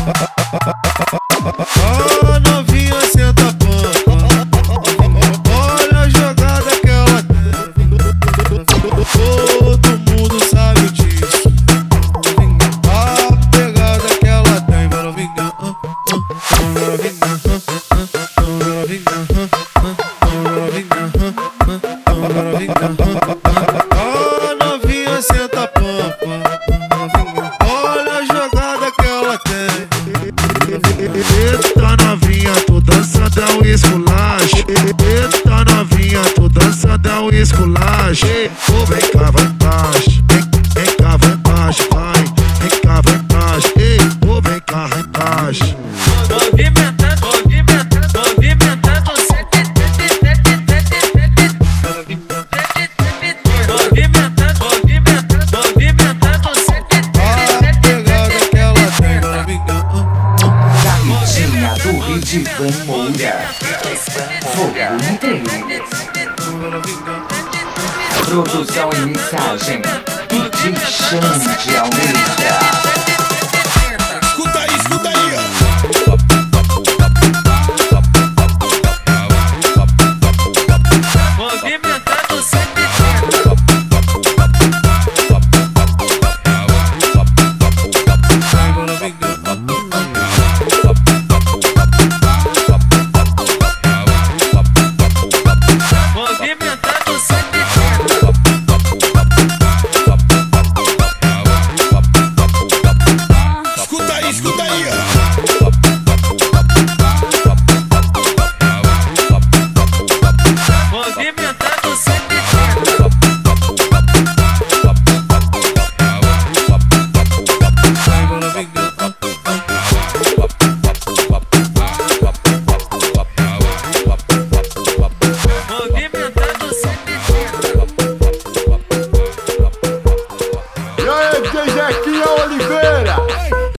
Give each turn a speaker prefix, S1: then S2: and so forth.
S1: A novinha senta a pampa, olha a jogada que ela tem. Todo mundo sabe disso. A pegada que ela tem. Vai novinha, a novinha senta a pampa, olha a jogada que ela tem. Eita novinha, tô dançando é um esculacho. Eita novinha, tô dançando é um esculacho. Oh, vem cá, vai embaixo, vem cá, vai embaixo, vai. Vem cá, vai embaixo, ei, oh, vem cá, vai embaixo.
S2: Movimentando, movimentando, movimentando, movimentando, movimentando, movimentando,
S1: A pegada que ela tem, novinha.
S3: Camisinha do Ridivan Moura. Fogo Entrei. Produção e mixagem DJ Xande Almeida.